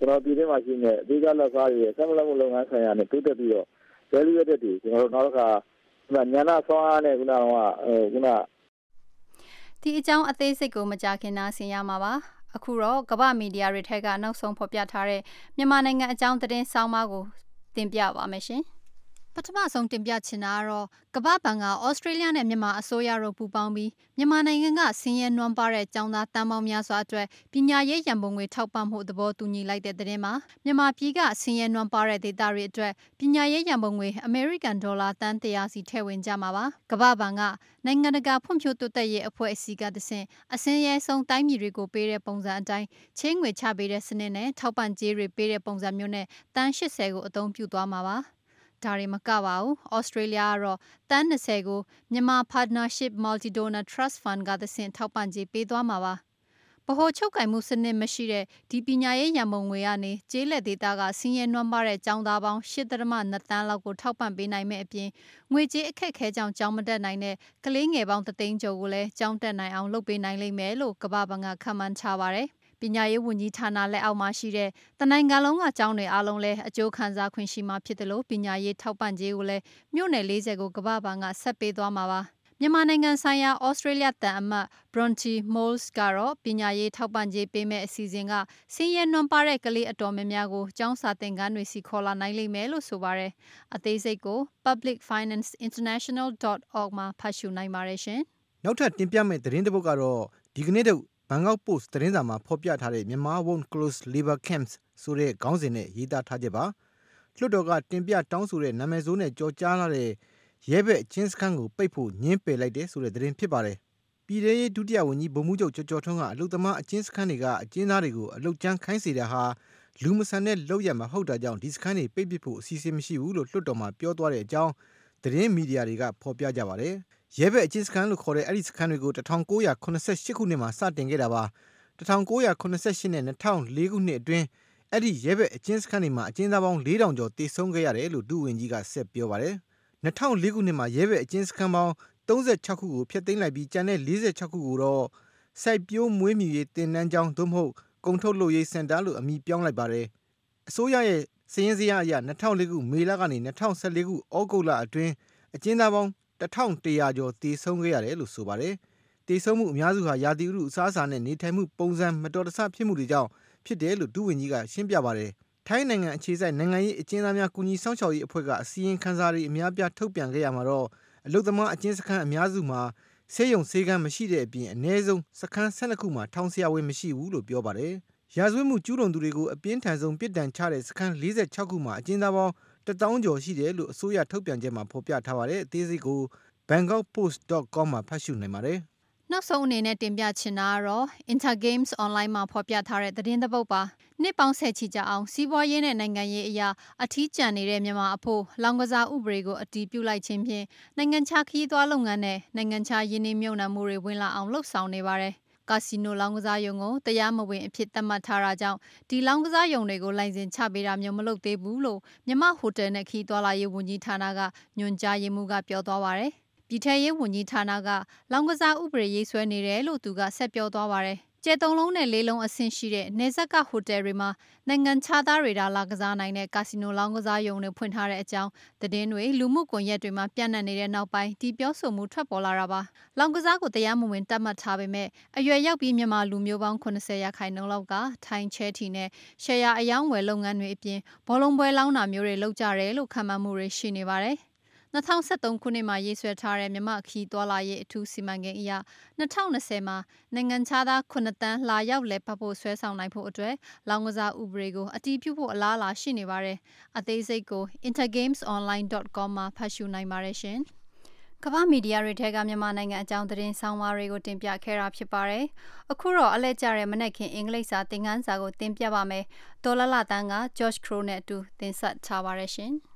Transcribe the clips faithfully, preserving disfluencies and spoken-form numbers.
ကျွန်တော်ပြည်ထဲမှာရှိနေအသေးစားလက်စားတွေဆက်မလက်မှုလုပ်ငန်းဆိုင်ရာနဲ့တိုးတက်ပြီးတော့ value added တွေကျွန်တော်တို့နောက်တစ်ခါညနာဆောင်းအားနဲ့ခုနကခုနဒီအကြောင်းအသေးစိတ်ကိုမကြခင်နာဆင်ရမှာပါအခုတော့ကမ္ဘာမီဒီယာတွေထက်ကနောက်ဆုံးဖော်ပြထားတဲ့မြန်မာနိုင်ငံအကြောင်းသတင်းဆောင်းပါးကိုတင်ပြပါမယ်ရှင်ပထမဆုံးတင်ပြချင်တာကတော့ကမ္ဘာဘဏ်ကဩစတြေးလျနဲ့မြန်မာအစိုးရတို့ပူးပေါင်းပြီးမြန်မာနိုင်ငံကဆင်းရဲနွမ်းပါးတဲ့ကျောင်းသားတန်းပေါင်းများစွာအတွက်ပညာရေးရန်ပုံငွေထောက်ပံ့မှုသဘောတူညီလိုက်တဲ့သတင်းမှာမြန်မာပြည်ကဆင်းရဲနွမ်းပါးတဲ့ဒေသတွေအတွက်ပညာရေးရန်ပုံငွေအမေရိကန်ဒေါ်လာတန်းတရာစီထည့်ဝင်ကြမှာပါကမ္ဘာဘဏ်ကနိုင်ငံတကာဖွံ့ဖြိုးတိုးတက်ရေးအဖွဲ့အစည်းကတဆင့်အစင်းရဲဆုံးတိုင်းပြည်တွေကိုပေးတဲ့ပုံစံအတိုင်းချင်းငွေချပေးတဲ့စနစ်နဲ့ထောက်ပံ့ကြေးတွေပေးတဲ့ပုံစံမျိုးနဲ့တန်း၈၀ကိုအသုံးပြုသွားမှာပါဒါရီမကပါဘူးဩစတြေးလျကတော့တန်း၂၀ကိုမြန်မာ Partnership Multi-Donor Trust Fund ကသဆင့်ထောက်ပံ့ကြေးပေးသွားမှာပါဗဟိုချုပ်ကိုင်မှုစနစ်မရှိတဲ့ဒီပညာရေးရန်ပုံငွေကနေကျေးလက်ဒေသကဆင်းရဲနွမ်းပါးတဲ့ကျောင်းသားပေါင်း၈.၂ သန်းလောက်ကိုထောက်ပံ့ပေးနိုင်မယ့်အပြင်ငွေကြေးအခက်အခဲကြောင့်ကျောင်းမတက်နိုင်တဲ့ကလေးငယ်ပေါင်းတစ်သိန်းကျော်ကိုလည်းကျောင်းတက်နိုင်အောင်လုပ်ပေးနိုင်လိမ့်မယ်လို့ကမ္ဘာဘဏ်ကခန့်မှန်းထားပါတယ်ပညာရေးဝန်ကြီးဌာနလက်အောက်မှာရှိတဲ့တနိုင်ငံလုံးကကျောင်းတွေအားလုံးလည်းအကျိုးခံစားခွင့်ရှိမှာဖြစ်တယ်လို့ပညာရေးထောက်ပံ့ကြေးကိုလည်းမြို့နယ်၄၀ကိုကမ္ဘာဘဏ်ကဆက်ပေးသွားမှာပါမြန်မာနိုင်ငံဆိုင်ရာဩစတြေးလျတန်အမတ် Bronte Moles ကတော့ပညာရေးထောက်ပံ့ကြေးပေးမဲ့အစီအစဉ်ကဆင်းရဲနွမ်းပါးတဲ့ကလေးအတော်များများကိုကျောင်းစာသင်ခန်းတွေစီခေါ်လာနိုင်လိမ့်မယ်လို့ဆိုပါတယ်အသေးစိတ်ကို public finance international dot org မှာဖတ်ရှုနိုင်ပါတယ်ရှင်နောက်ထပ်တင်ပြမယ့်သတင်းတစ်ပုဒ်ကတော့ဒီကနေ့တော့ဘန်ကောက်ပို့စ်သတင်းစာမှာဖော်ပြထားတဲ့ Myanmar won't close labor camps ဆိုတဲ့ခေါင်းစဉ်နဲ့ရေးသားထားချက်ပါလွှတ်တော်ကတင်ပြတောင်းဆိုတဲ့နာမည်ဆိုးနဲ့ကြော်ကြားလာတဲ့ရဲဘက်အချင်းစခန်းကိုပိတ်ဖို့ညှင်းပယ်လိုက်တဲ့ဆိုတဲ့သတင်းဖြစ်ပါတယ်ပြည်ထရေးဒုတိယဝန်ကြီးဗိုလ်မှူးချုပ်ကျော်ကျော်ထွန်းကအလုသမားအချင်းစခန်းတွေကအကျဉ်းသားတွေကိုအလုကျန်းခိုင်းစေတာဟာလူမဆန်တဲ့လုပ်ရမှာဟုတ်တာကြောင့်ဒီစခန်းတွေပိတ်ပစ်ဖို့အစီအစဉ်မရှိဘူးလို့လွှတ်တော်မှာပြောသွားတဲ့အကြောင်းသတင်းမီဒီယာတွေကဖော်ပြကြပါတယ်ရဲဘက်အချင်းစခန်းလို့ခေါ်တဲ့အဲ့ဒီစခန်းတွေကို၁၉၇၈ခုနှစ်မှာစတင်ခဲ့တာပါ၁၉၇၈နဲ့၂၀၀၄ခုနှစ်အတွင်းအဲ့ဒီရဲဘက်အချင်းစခန်းတွေမှာအကျဉ်းသားပေါင်း၄ထောင်ကျော်တည်ဆုံးခဲ့ရတယ်လို့ဒုဝန်ကြီးကဆက်ပြောပါတယ်၂၀၀၄ခုနှစ်မှာရဲဘက်အချင်းစခန်းပေါင်း၃၆ခုကိုဖျက်သိမ်းလိုက်ပြီးကျန်တဲ့၄၆ခုကိုတော့စိုက်ပျိုးမွေးမြူရေးတင်နန်းကျောင်းသို့မဟုတ်ကုန်ထုတ်လုပ်ရေးစင်တာလို့အမည်ပြောင်းလိုက်ပါတယ်အစိုးရရဲ့စည်ရင်းစရာအရ၂၀၀၄ခုမေလကနေ၂၀၁၄ခုဩဂုတ်လအတွင်းအကျဉ်းသားပေါင်း၁၁၀၀ကျော်တည်ဆုံးခဲ့ရတယ်လို့ဆိုပါတယ်တည်ဆုံးမှုအများစုဟာရာသီဥတုအစားအစာနဲ့နေထိုင်မှုပုံစံမတော်တဆဖြစ်မှုတွေကြောင့်ဖြစ်တယ်လို့ဒုဝန်ကြီးကရှင်းပြပါတယ်ထိုင်းနိုင်ငံအခြေစိုက်နိုင်ငံရေးအကျဉ်းသားများကူညီဆောင်ရှောက်ရေးအဖွဲ့ကအစည်းအဝေးခန်းစားတွေအများပြားထုတ်ပြန်ခဲ့ရမှာတော့အလုသမားအကျဉ်းစခန်းအများစုမှာဆေးရုံဆေးကမ်းမရှိတဲ့အပြင်အနည်းဆုံးစခန်း၁၂ခုမှာထောင်ဆရာဝန်မရှိဘူးလို့ပြောပါတယ်ရာဇဝတ်မှုကျူးလွန်သူတွေကိုအပြင်းထန်ဆုံးပြစ်ဒဏ်ချတဲ့စခန်း၄၆ခုမှာအကျဉ်းသားပေါင်းတစ်သောင်းကျော်ရှိတယ်လို့အစိုးရထုတ်ပြန်ချက်မှာဖော်ပြထားပါတယ်အသေးစိတ်ကို bangkok post dot com မှာဖတ်ရှုနိုင်ပါတယ်နောက်ဆုံးအနေနဲ့တင်ပြချင်တာကတော့ Intergames Online မှာဖော်ပြထားတဲ့သတင်းတစ်ပုဒ်ပါနှစ်ပေါင်းဆယ်ချီကြာအောင်စီးပွားရေးနဲ့နိုင်ငံရေးအရာအထီးကျန်နေတဲ့မြန်မာအဖို့လောင်ကစားဥပဒေကိုအတည်ပြုလိုက်ခြင်းဖြင့်နိုင်ငံခြားခရီးသွားလုပ်ငန်းနဲ့နိုင်ငံခြားယင်းနှိမ့်မြုပ်နှံမှုတွေဝင်လာအောင်လှုပ်ဆောင်နေပါတယ်ကာစီနိုလောင်းကစားရုံကိုတရားမဝင်အဖြစ်သတ်မှတ်ထားတာကြောင့်ဒီလောင်းကစားရုံတွေကိုလိုင်စင်ချပေးတာမျိုးမလုပ်သေးဘူးလို့မြန်မာဟိုတယ်နဲ့ခရီးသွားလာရေးဝန်ကြီးဌာနကညွှန်ကြားရေးမှူးကပြောသွားပါတယ်ပြည်ထရေးဝန်ကြီးဌာနကလောင်ကစားဥပဒေရေးဆွဲနေတယ်လို့သူကဆက်ပြောသွားပါတယ်ကျဲသုံးလုံးနဲ့လေးလုံးအဆင့်ရှိတဲ့နေဆက်ကဟိုတယ်တွေမှာနိုင်ငံခြားသားတွေဒါလာကစားနိုင်တဲ့ကာစီနိုလောင်းကစားရုံတွေဖွင့်ထားတဲ့အကြောင်းသတင်းတွေလူမှုကွန်ရက်တွေမှာပြန့်နှံ့နေတဲ့နောက်ပိုင်းဒီပြောဆိုမှုထွက်ပေါ်လာတာပါလောင်ကစားကိုတရားမဝင်တတ်မှတ်ထားပေမဲ့အရွယ်ရောက်ပြီးမြန်မာလူမျိုးပေါင်း၇၀ရာခိုင်နှုန်းလောက်ကထိုင်းချဲထီနဲ့ရှယ်ယာအယောင်းဝယ်လုပ်ငန်းတွေအပြင်ဘောလုံးပွဲလောင်းတာမျိုးတွေလုပ်ကြတယ်လို့ခန့်မှန်းမှုတွေရှိနေပါတယ်၂၀၁၃ခုနှစ်မှာရေးဆွဲထားတဲ့မြန်မာခီးသွားလာရေးအထူးစီမံကိန်းအရ၂၀၂၀မှာနိုင်ငံခြားသားခုနှစ်သန်းလာရောက်လည်ပတ်ဖို့ဆွဲဆောင်နိုင်ဖို့အတွက်လောင်ကစားဥပဒေကိုအတည်ပြုဖို့အလားအလာရှိနေပါတယ်။အသေးစိတ်ကို intergames online dot com မှာဖတ်ရှုနိုင်ပါတယ်ရှင်။ကမ္ဘာမီဒီယာတွေထဲကမြန်မာနိုင်ငံအကြောင်းသတင်းဆောင်မတွေကိုတင်ပြခဲ့တာဖြစ်ပါတယ်။အခုတော့အလဲကျတဲ့မနက်ခင်းအင်္ဂလိပ်စာသင်ခန်းစာကိုတင်ပြပါမယ်။ဒေါ်လာလာတန်းက George Crow နဲ့အတူတင်ဆက်ထားပါတယ်ရှင်။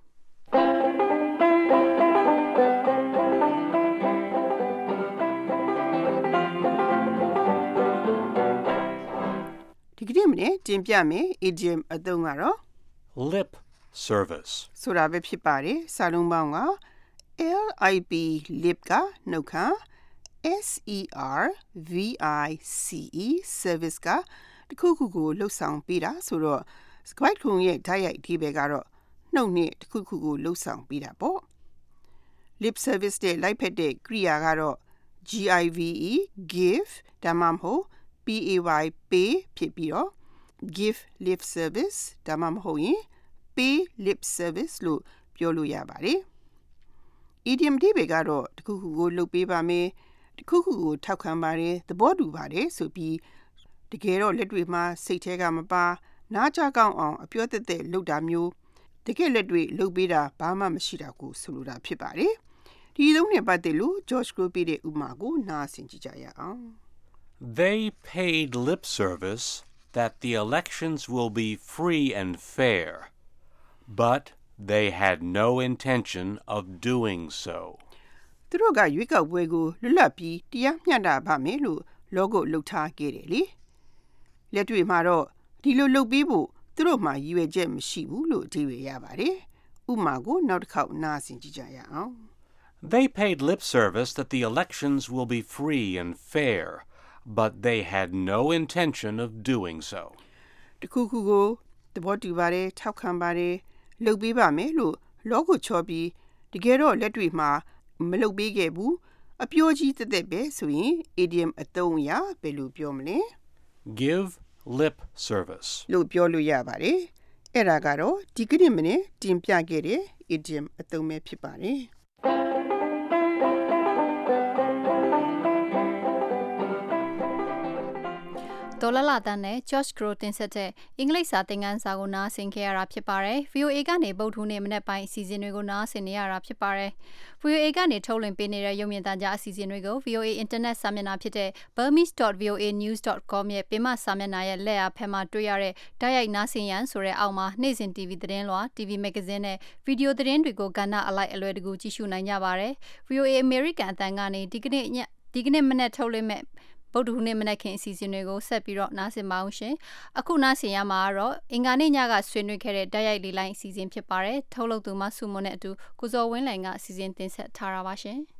ဒီကနေ့မနေ့တင်ပြမယ် idiom အသုံးကတော့ lip service ဆိုတာပဲဖြစ်ပါတယ်စာလုံးပေါင်းက lip lip ကနှုတ်ခမ်း service service ကတခုခုကိုလှုပ်ဆောင်ပေးတာဆိုတော့ Squid ခုရဲ့ဓာတ်ရိုက်အဓိပ္ပာယ်ကတော့နှုတ်နဲ့တစ်ခုခုကိုလှုပ်ဆောင်ပေးတာပေါ့ lip service တဲ့လိုက်ဖက်တဲ့ကရိယာကတော့ give give ဒါမှမဟုတ် pay pay ဖြစ်ပြီးတော့ give lip service ဒါမှမဟုတ်ရင် pay lip service လို့ပြောလို့ရပါတယ် idiom အဓိပ္ပာယ်ကတော့တစ်ခုခုကိုလှုပ်ပေးပါမယ်တစ်ခုခုကိုထောက်ခံပါတယ်သဘောတူပါတယ်ဆိုပြီးတကယ်တော့လက်တွေမှာစိတ်ထဲကမပါနားကြကောင်းအောင်အပြောသက်သက်လှုပ်တာမျိုးတကယ်လက်တွေလှုပ်ပေးတာဘာမှမရှိတာကိုဆိုလိုတာဖြစ်ပါတယ်ဒီလုံးနဲ့ပတ်သက်လို့ George ကိုပြတဲ့ဥပမာကိုနားဆင်ကြည့်ကြရအောင် They paid lip service that the elections will be free and fair, but they had no intention of doing so. သူတို့ကရွေးကောက်ပွဲကိုလွတ်လပ်ပြီးတရားမျှတပါမယ်လို့လောဂိုလှုပ်ထားခဲ့တယ်လေလက်တွေမှာတော့ဒီလိုလှုပ်ပေးဖို့သူတို့မှရည်ရွယ်ချက်မရှိဘူးလို့အဓိပ္ပာယ်ရပါတယ်ဥပမာကိုနောက်တစ်ခေါက်နားဆင်ကြည့်ကြရအောင် They paid lip service that the elections will be free and fair, but they had no intention of doing so. တခုခုကိုသဘောတူပါတယ်ထောက်ခံပါတယ်လှုပ်ပေးပါမယ်လို့လောကိုချောပြီးတကယ်တော့လက်တွေမှာမလှုပ်ပေးခဲ့ဘူးအပြောကြီးတက်တက်ပဲဆိုရင် idiom အသုံးအရာဘယ်လိုပြောမလဲ Give lip service. လို့ပြောလို့ရပါတယ်အဲ့ဒါကတော့ဒီကနေ့မနေ့တင်ပြခဲ့တဲ့ idiom အသုံးပဲဖြစ်ပါတယ်ဒေါ်လာလာတန်းနဲ့ George Crow တင်ဆက်တဲ့အင်္ဂလိပ်စာသင်ခန်းစာကိုနားဆင်ခဲ့ရတာဖြစ်ပါတယ်။ V O A ကနေဗုဒ္ဓဟူးနေ့မနေ့ပိုင်းအစီအစဉ်တွေကိုနားဆင်နေရတာဖြစ်ပါတယ်။ V O A ကနေထုတ်လွှင့်ပေးနေတဲ့ရုပ်မြင်သံကြားအစီအစဉ်တွေကို V O A Internet စာမျက်နှာဖြစ်တဲ့ burmese dot v o a news dot com ရဲ့ပင်မစာမျက်နှာရဲ့လက်အားဖက်မှာတွေ့ရတဲ့တိုက်ရိုက်နားဆင်ရန်ဆိုတဲ့အောက်မှာနေ့စဉ် T V သတင်းလွှာ T V Magazine နဲ့ဗီဒီယိုသတင်းတွေကိုကဏ္ဍအလိုက်အလွယ်တကူကြည့်ရှုနိုင်ကြပါတယ်။ V O A American အသံကနေဒီကနေ့ညဒီကနေ့မနေ့ထုတ်လွှင့်မဲ့ဗုဒ္ဓဟူးနေ့မနက်ခင်းအစီအစဉ်တွေကိုဆက်ပြီးတော့နားဆင်ပါအောင်ရှင်။အခုနားဆင်ရမှာကတော့အင်္ဂါနေ့ညကဆွေးနွေးခဲ့တဲ့တိုက်ရိုက်လေးလိုင်းအစီအစဉ်ဖြစ်ပါတယ်။ထုတ်လုပ်သူမဆုမွန်နဲ့အတူကိုစောဝင်းလိုင်ကအစီအစဉ်တင်ဆက်ထားတာပါရှင်။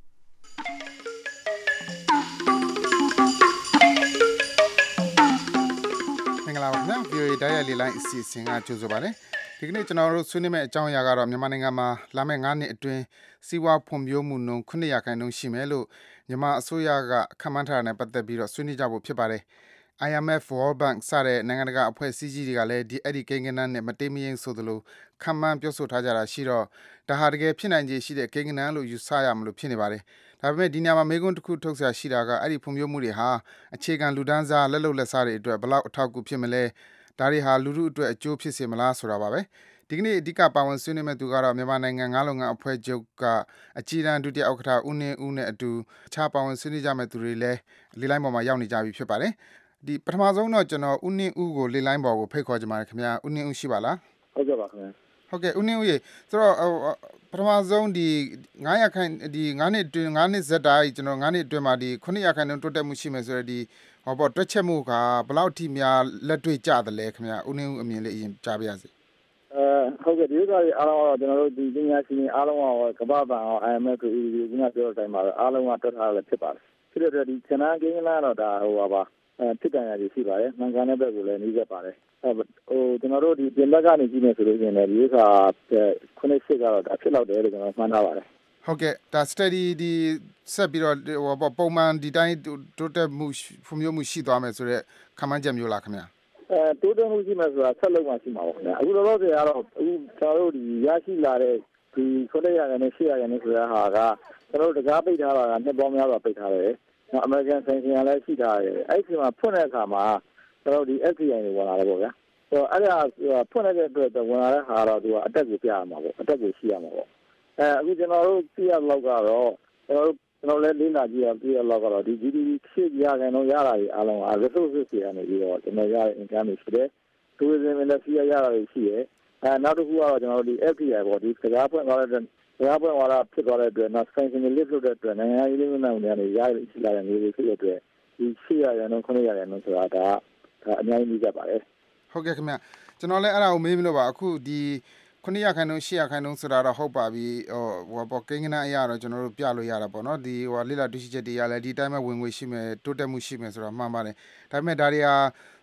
မင်္ဂလာပါခင်ဗျာ V O A တိုက်ရိုက်လေးလိုင်းအစီအစဉ်ကကြိုဆိုပါရစေ။ဒီကနေ့ကျွန်တော်တို့ဆွေးနွေးမယ့်အကြောင်းအရာကတော့မြန်မာနိုင်ငံမှာလာမယ့်၅နှစ်အတွင်းစီးပွားဖွံ့ဖြိုးမှုနှုန်းခုနှစ်ရာခိုင်နှုန်းရှိမယ်လို့မြန်မာအစိုးရကခန့်မှန်းထားတာနဲ့ပတ်သက်ပြီးတော့ဆွေးနွေးကြဖို့ဖြစ်ပါတယ်။ I M F World Bank စတဲ့နိုင်ငံတကာအဖွဲ့အစည်းကြီးတွေကလည်းဒီအဲ့ဒီကိန်းဂဏန်းနဲ့မတိမ်မယိမ်းဆိုသလိုခန့်မှန်းပြောဆိုထားကြတာရှိတော့ဒါဟာတကယ်ဖြစ်နိုင်ခြေရှိတဲ့ကိန်းဂဏန်းလို့ယူဆရမလို့ဖြစ်နေပါတယ်။ဒါပေမဲ့ဒီညမှာမေးခွန်းတစ်ခုထုတ်ဆရာရှိတာကအဲ့ဒီဖွံ့ဖြိုးမှုတွေဟာအခြေခံလူဒန်းစားလက်လုပ်လက်စားတွေအတွက်ဘယ်လောက်အထောက်အကူဖြစ်မလဲဒါတွေဟာလူထုအတွက်အကျိုးဖြစ်စေမလားဆိုတာပါပဲ။ဒီကနေ့အဓိကပါဝင်ဆွေးနွေးမဲ့သူကတော့မြန်မာနိုင်ငံငါးလုံငန်းအဖွဲ့ချုပ်ကအကြီးတန်းဒုတိယဥက္ကဋ္ဌဦးနေဦးနဲ့အတူအခြားပါဝင်ဆွေးနွေးကြမဲ့သူတွေလည်းလေးလိုင်းပေါ်မှာရောက်နေကြပြီဖြစ်ပါတယ်။ဒီပထမဆုံးတော့ကျွန်တော်ဦးနေဦးကိုလေးလိုင်းပေါ်ကိုဖိတ်ခေါ်ကြပါမယ်ခင်ဗျာ။ဦးနေဦးရှိပါလား။ဟုတ်ကဲ့ပါခင်ဗျာ။ဟုတ်ကဲ့ဦးနေဦးရေဆိုတော့ပထမဆုံးဒီငါးရာခိုင်ဒီငါးနှစ်အတွင်းငါးနှစ်ဇက်တိုင်းကျွန်တော်ငါးနှစ်အတွင်းမှာဒီခုနှစ်ရာခိုင်နှုန်းတိုးတက်မှုရှိမယ်ဆိုတော့ဒီဟောပေါ့တွက်ချက်မှုကဘယ်လောက်ထိများလက်တွေ့ကျသလဲခင်ဗျာ။ဦးနေဦးအမြင်လေးအရင်ကြားပါရစေ။အဲဟုတ်ကဲ့ဒီဥစ္စာတွေအားလုံးတော့ကျွန်တော်တို့ဒီပညာရှင်အားလုံးကကမ္ဘာ့ဘဏ်အောင် I M F ကိုဒီကနေ့ပြောတဲ့အတိုင်းမှာအားလုံးကတွက်ထားရဖြစ်ပါတယ်ဖြစ်တဲ့အတွက်ဒီခဏကိန်းလားတော့ဒါဟိုပါပါအဲဖြစ်တယ်ရည်ရှိပါတယ်မှန်ကန်တဲ့ဘက်ကိုလည်းနှီးဆက်ပါတယ်အဲဟိုကျွန်တော်တို့ဒီပြင်ဘက်ကနေကြည့်နေဆိုလို့ရှိရင်လည်းဒီဥစ္စာခုနှစ်ရှစ်ကတော့ဒါဖြစ်တော့တယ်လို့ကျွန်တော်မှန်းထားပါတယ်ဟုတ်ကဲ့ဒါ study ဒီဆက်ပြီးတော့ဟိုပုံမှန်ဒီတိုင်းတိုးတက်မှုဖွံ့ဖြိုးမှုရှိသွားမယ်ဆိုတော့ခန့်မှန်းချက်မျိုးလားခင်ဗျာအဲတိုးတက်မှုရှိမှဆိုတာဆက်လုပ်မှရှိမှာပေါ့ခင်ဗျာအခုတော့တော့ကတော့အခုကျွန်တော်တို့ဒီရရှိလာတဲ့ဒီခုနှစ်ရာခိုင်နှုန်းရှစ်ရာခိုင်နှုန်းဆိုတဲ့ဟာကကျွန်တော်တို့တကားပိတ်ထားတာကနှစ်ပေါင်းများစွာပိတ်ထားတယ်နော် American sanction လည်းရှိထားတယ်အဲ့ဒီမှာဖွင့်တဲ့အခါမှာကျွန်တော်တို့ဒီ F D I တွေဝင်လာတယ်ပေါ့ဗျာဆိုတော့အဲ့ဒါဖွင့်လိုက်တဲ့အတွက်ဝင်လာတဲ့ဟာတော့သူကအတက်ကိုပြရမှာပေါ့အတက်ကိုရှိရမှာပေါ့အဲအခုကျွန်တော်တို့ပြရလောက်ကတော့ကျွန်တော်တို့ကျွန်တော်လည်းလေးလာကြည့်ရပြရလောက်ကတော့ဒီ G D P ရှစ်ရာခိုင်နှုန်းရတာတွေအားလုံးက resources တွေကနေပြီးတော့ကျွန်တော်ရတဲ့ income တွေရှိတယ် tourism industry ရတာတွေရှိတယ်အဲနောက်တစ်ခုကတော့ကျွန်တော်တို့ဒီ F D I ပေါ့ဒီစကားပွင့်သွားတဲ့စကားပွင့်သွားတာဖြစ်သွားတဲ့အတွက်နောက် sanction တွေ lift လုပ်တဲ့အတွက်နိုင်ငံရေးလုပ်ငန်းတွေကနေရရှိလာတဲ့ငွေတွေဖြစ်တဲ့အတွက်ဒီရှစ်ရာခိုင်နှုန်းခုနှစ်ရာခိုင်နှုန်းဆိုတာဒါအများကြီးကြီးကြပါတယ်ဟုတ်ကဲ့ခင်ဗျကျွန်တော်လည်းအဲ့ဒါကိုမေးမလို့ပါအခုဒီခုနှစ်ရာခိုင်နှုန်းရှစ်ရာခိုင်နှုန်းဆိုတာတော့ဟုတ်ပါပြီဟိုဟိုပေါ့ကိန်းဂဏန်းအရာတော့ကျွန်တော်တို့ပြလို့ရတာပေါ့နော်ဒီဟိုလိလာတွေ့ရှိချက်တွေရလဲဒီတိုင်းမှာဝင်ငွေရှိမယ်တိုးတက်မှုရှိမယ်ဆိုတော့မှန်ပါတယ်ဒါပေမဲ့ဒါတွေဟာ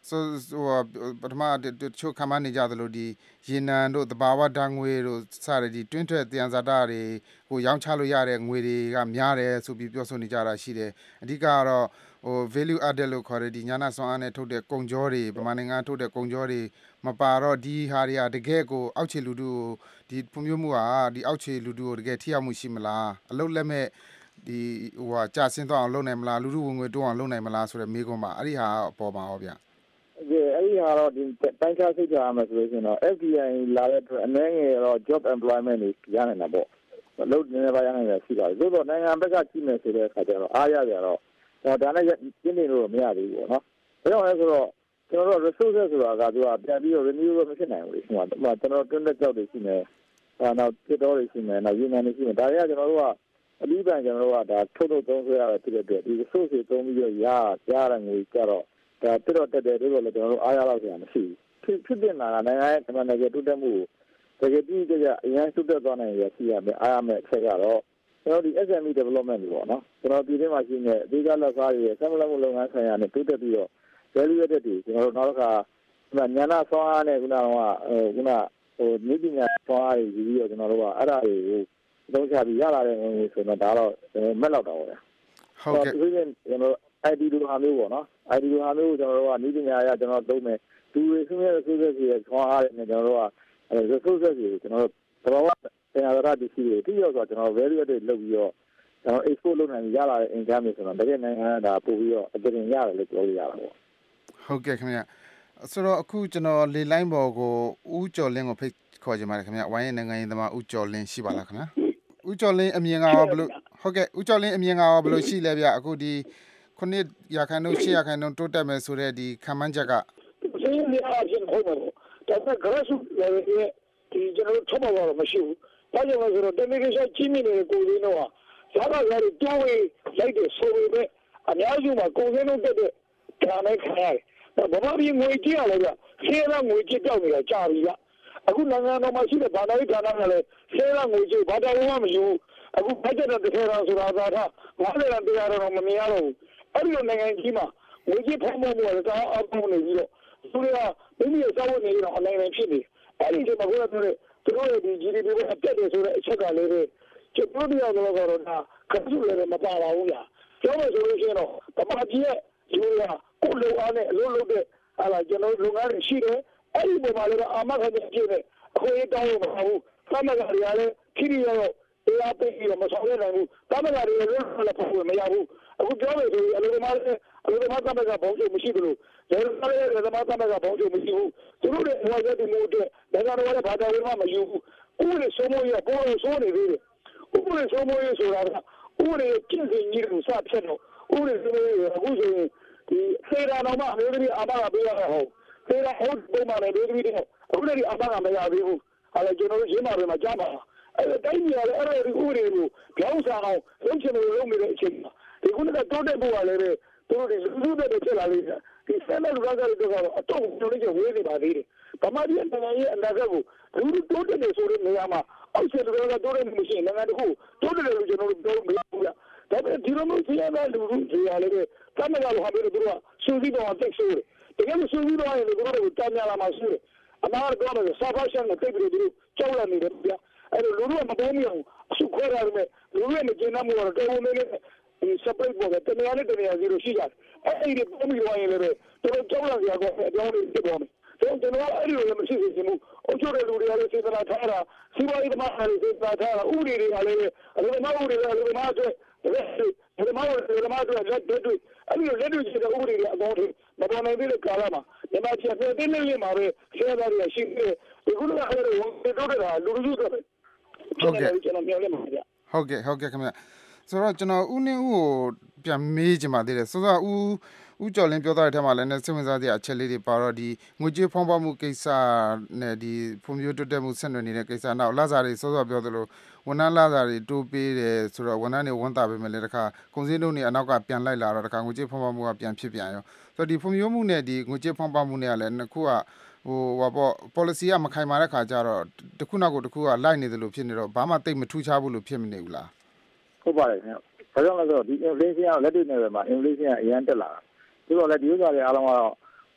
ဆိုပထမတချို့ခံမနေကြသလိုဒီရေနံတို့တဘာဝဓာတ်ငွေတို့စတဲ့ဒီတွင်းထွက်တယံဇာတတွေကိုရောင်းချလို့ရတဲ့ငွေတွေကများတယ်ဆိုပြီးပြောဆိုနေကြတာရှိတယ်အဓိကကတော့ဟို value added လို့ခေါ်တဲ့ဒီညာနာစွမ်းအားနဲ့ထုတ်တဲ့ကုန်ကြောတွေဗမာနိုင်ငံထုတ်တဲ့ကုန်ကြောတွေမပါတော့ဒီဟာတွေကတကယ်ကိုအောက်ခြေလူထုကိုဒီဖွံ့ဖြိုးမှုဟာဒီအောက်ခြေလူထုကိုတကယ်ထိရောက်မှုရှိမလားအလုပ်လက်မဲ့ဒီဟိုဟာကြာဆင်းသွားအောင်လုပ်နိုင်မလားလူထုဝင်ငွေတိုးအောင်လုပ်နိုင်မလားဆိုတဲ့မေးခွန်းပါအဲ့ဒီဟာအပေါ်မှာဟောဗျဒီအဲ့ဒီဟာတော့ဒီတိုင်းခြားစိတ်ကြရမယ်ဆိုလို့ရှိရင်တော့ F D I လာတဲ့အတွက်အနည်းငယ်တော့ job employment တွေရနိုင်တာပေါ့လုပ်နေပါရနိုင်ရရှိပါတယ်သို့တော့နိုင်ငံဘက်ကကြည့်မယ်ဆိုတဲ့အခါကျတော့အားရကြတော့ဒါနဲ့ကျင်းနေလို့မရသေးဘူးပေါ့နော်ဒါကြောင့်လဲဆိုတော့ကျွန်တော်တို့ resources ဆိုတာကသူကပြန်ပြီးတော့ renewable မဖြစ်နိုင်ဘူးလေကျွန်တော်ကျွန်တော်တွင်းတဲ့ကြောက်တွေရှိနေအဲနောက်ဖြစ်တော်တွေရှိနေနောက်ယူနန်တွေရှိနေဒါတွေကကျွန်တော်တို့ကအပြီးပြန်ကျွန်တော်တို့ကဒါထုတ်ထုတ်သုံးဆွဲရတာဖြစ်တဲ့အတွက်ဒီ resource တွေသုံးပြီးတော့ရရတဲ့ငွေကြတော့ဒါတက်တော့တက်တယ်တို့လည်းကျွန်တော်တို့အားရလောက်ဆရာမရှိဘူးဖြစ်ဖြစ်နေတာကနိုင်ငံရဲ့သမန်နယ်တိုးတက်မှုကိုတကယ်ကြည့်ကြအရင်တိုးတက်သွားနိုင်ရရှိရမယ်အားရမယ်အချက်ကတော့ကျွန်တော်ဒီ S M E development တွေပေါ့နော်ကျွန်တော်ပြည်တွင်းမှာရှိနေအသေးစားလက်စားတွေဆက်မလက်မှုလုပ်ငန်းဆိုင်ရာနဲ့တိုးတက်ပြီးတော့ value added တွေကျွန်တော်တို့နောက်တစ်ခါညာနာဆွမ်းအားနဲ့ခုနကဟိုခုနဟိုနည်းပညာဆွမ်းအားတွေယူပြီးတော့ကျွန်တော်တို့ကအဲ့ဒါတွေကိုသုံးချပြီးရလာတဲ့ငွေဆိုတော့ဒါတော့မက်လောက်တော့ဗျာဟုတ်ကဲ့ဒီလိုကျွန်တော် I D လိုဟာမျိုးပေါ့နော် I D လိုဟာမျိုးကိုကျွန်တော်တို့ကနည်းပညာအရကျွန်တော်သုံးမယ်သူတွေဆွမ်းရတဲ့ resources တွေဆွမ်းအားတွေနဲ့ကျွန်တော်တို့က resources တွေကိုကျွန်တော်တို့ဘာဝတင်ရတာဒီစီတွေတိရောက်ဆိုတော့ကျွန်တော် value added လုပ်ပြီးတော့ကျွန်တော် export လုပ်နိုင်ရလာတဲ့ income တွေဆိုတော့တကယ်နိုင်ငံကဒါပို့ပြီးတော့အပြင်ရတယ်လို့ပြောလို့ရတာပေါ့ဟုတ်ကဲ့ခင်ဗျဆိုတော့အခုကျွန်တော်လေလိုင်းပေါ်ကိုဦးကျော်လင်းကိုဖိတ်ခေါ်ကြပါတယ်ခင်ဗျဝိုင်းရဲ့နိုင်ငံရေးသမားဦးကျော်လင်းရှိပါလားခင်ဗျဦးကျော်လင်းအမြင်ကရောဘလို့ဟုတ်ကဲ့ဦးကျော်လင်းအမြင်ကရောဘလို့ရှိလဲဗျအခုဒီခုနှစ်ရာခိုင်နှုန်းရှစ်ရာခိုင်နှုန်းတိုးတက်မယ်ဆိုတဲ့ဒီခံမှန်းချက်ကဒီနေရာအဖြစ်ဟုတ်မှာပေါ့ဒါပေမဲ့ grassroots level ရဲ့ဒီကျွန်တော်တို့ထုတ်မှာတော့မရှိဘူးဒါကြောင့်လဲဆိုတော့ technical ကြီးမြင့်နေတဲ့ကိုယ်လေးတော့ဇာတ်ကားတွေတိုးဝေးလိုက်တဲ့ဆိုပေမဲ့အများစုမှာကိုယ်စင်းလုံးတက်တဲ့ဒါနဲ့ခံရတယ်ဗမာပြည်ငွေကြေးရလဲဗျဆဲလာငွေကြေးတောက်နေတာကြာပြီဗျအခုနိုင်ငံတော်မှာရှိတဲ့ဘာသာရေးဌာနကလည်းဆဲလာငွေကြေးဘာသာရေးမှမယူအခုဘတ်ဂျက်တော့တစ်ဆယ်ရာဆိုတာသာထားငါးဆယ်ရာတရားတော့မမြင်ရတော့ဘူးအဲ့ဒီနိုင်ငံကြီးမှာငွေကြေးဖောင်းမှုကလည်းတောင်းအပေါင်းနေပြီးတော့သူတွေကမိမိရဲ့စောင့်နေရတော့အနိုင်နိုင်ဖြစ်နေအဲ့ဒီချိန်မှာကိုယ်ကပြောတဲ့သူတို့ရဲ့ဒီ G D P ကအတက်တယ်ဆိုတဲ့အချက်ကလည်းပဲကျွန်တော်တို့ကတော့ကတော့ဒါကစုလည်းမပါပါဘူးဗျပြောလို့ဆိုလို့ရှိရင်တော့ဗမာပြည်ရဲ့လူတွေကကိုလိုအားနဲ့အလုပ်လုပ်တဲ့ဟာလာကျွန်တော်လုပ်ငန်းတွေရှိတယ်အဲ့ဒီပုံမှာလည်းအာမခံချက်ပြည့်နဲ့အခွင့်အရေးတောင်းလို့မဟုတ်ဘူးသမဂ္ဂတွေကလည်းခိရိရောတရားပေးပြီးတော့မဆောင်ရနိုင်ဘူးသမဂ္ဂတွေလည်းလုံးဝလည်းဖို့မရဘူးအခုပြောလို့ဆိုရင်အလုပ်သမားတွေအလုပ်သမားသမဂ္ဂဘောင်းချုပ်မရှိဘူးလို့ဒါလည်းလည်းအလုပ်သမားသမဂ္ဂဘောင်းချုပ်မရှိဘူးသူတို့တွေဟောချက်တွေမျိုးအတွက်ဒါကတော့လည်းဘာသာဝင်မှမယူဘူးဥပဒေစိုးမိုးရပေါ်လို့စိုးနေသေးတယ်ဥပဒေစိုးမိုးရဆိုတာကဥပဒေကျင့်စဉ်ကြီးကိုစဖြတ်တော့ဥပဒေစိုးမိုးရအခုဆိုရင်ဒီစေတာတော်မှအမျိုးသမီးအာမခံပေးရတာဟုတ်စေတာဟုတ်ပုံမှန်လည်းမျိုးသမီးတွေအခုလည်းအာမခံမရသေးဘူးအဲဒါကျွန်တော်တို့ရင်းမာတွေမှာကြားမှာအဲတိုင်းပြည်ကလည်းအဲ့ဒီဥပဒေကိုပြောင်းစားအောင်လုပ်ချင်လို့လုပ်နေတဲ့အချိန်မှာဒီခုနကတိုးတက်ဖို့ကလည်းပဲသူတို့တွေလူလူတွေဖြစ်လာလိမ့်မယ်ဒီစက်လက်ကားတွေကတော့အတော့ကျွန်တော်တို့ဝေးနေပါသေးတယ်ဗမာပြည်နိုင်ငံရဲ့အနာဂတ်ကိုလူလူတိုးတက်နေဆိုတဲ့နေရာမှာအောက်ခြေတွေကတိုးတက်မှုမရှိရင်နိုင်ငံတခုတိုးတက်တယ်လို့ကျွန်တော်တို့ပြောမရဘူးလားဒါပေမဲ့ဒီလိုမျိုးဆရာကလူလူတွေရလည်းပဲသမဂ္ဂလိုဟာမျိုးတွေတို့ကစူးစီးတော့တက်ဆိုးတယ်တကယ်လို့စူးစီးတော့ရင်တို့တို့တာများလာမှဆိုးတယ်အမှားတော့လည်းစာဖတ်ရှန်ကိုတိတ်ပြီးတို့ကြောက်လာနေတယ်ဗျအဲ့လိုလူလူကမပေါ်မြအောင်အစုခွဲရတယ်မဲ့လူလူရဲ့ကျင်းနှမှုကတော့တော်တော်လေးဒီ separate ပေါ်တဲ့တနေရာနဲ့တနေရာစီလို့ရှိကြတယ်အဲ့ဒီပေါ်မြသွားရင်လည်းပဲတို့ကြောက်လာကြတော့အကြောင်းလေးဖြစ်ပေါ်မယ်ကျွန်တော်တို့အဲ့ဒီလိုမရှိစေချင်ဘူးအုပ်ချုပ်တဲ့လူတွေကလည်းစေတနာထားတာစီးပွားရေးသမားတွေစေတနာထားတာဥပဒေတွေကလည်းအလိုမဟုတ်တယ်အလိုမဟုတ်တယ်ဒီမှာဒီမှာတော့လက်တွေ့အဲ့ဒီလက်တွေ့ရှိတဲ့ဥပဒေတွေအပေါ်ထိမပေါ်နိုင်သေးတဲ့ကာလမှာဒီမှာချက်ပြတင်းလေးလေးမှာပဲဆရာသားတွေရှိနေဒီကုလကအဲ့ဒီဝန်တို့တာလူလူတွေဟုတ်ကဲ့ကျွန်တော်ပြောရမှာဗျဟုတ်ကဲ့ဟုတ်ကဲ့ခင်ဗျဆိုတော့ကျွန်တော်ဦးနှင်းဦးကိုပြန်မေးချင်ပါသေးတယ်ဆိုတော့ဦးဦးကျော်လင်းပြောသားတဲ့ထဲမှာလည်းစိတ်ဝင်စားစရာအချက်လေးတွေပါတော့ဒီငွေကြေးဖောင်းပွားမှုကိစ္စနဲ့ဒီဖွံ့ဖြိုးတိုးတက်မှုဆက်နွယ်နေတဲ့ကိစ္စနောက်လာစားတွေစောစောပြောသလိုဝန်ထမ်းလာစားတွေတိုးပေးတယ်ဆိုတော့ဝန်ထမ်းတွေဝန်တာပေးမယ်လေတခါကုန်စည်နှုန်းတွေအနောက်ကပြန်လိုက်လာတော့တခါငွေကြေးဖောင်းပွားမှုကပြန်ဖြစ်ပြန်ရောဆိုတော့ဒီဖွံ့ဖြိုးမှုနဲ့ဒီငွေကြေးဖောင်းပွားမှုနဲ့ကလည်းနှစ်ခုကဟိုဟောပေါ့ policy ကမခိုင်မာတဲ့ခါကျတော့တစ်ခုနောက်ကိုတစ်ခုကလိုက်နေတယ်လို့ဖြစ်နေတော့ဘာမှတိတ်မထူးခြားဘူးလို့ဖြစ်မနေဘူးလားဟုတ်ပါတယ်ခင်ဗျဘာကြောင့်လဲဆိုတော့ဒီ inflation ကလက်တွေ့နယ်ပယ်မှာ inflation ကအရန်တက်လာတာဒီတော့လည်းဒီဥစ္စာတွေအားလုံးကတော့ဟ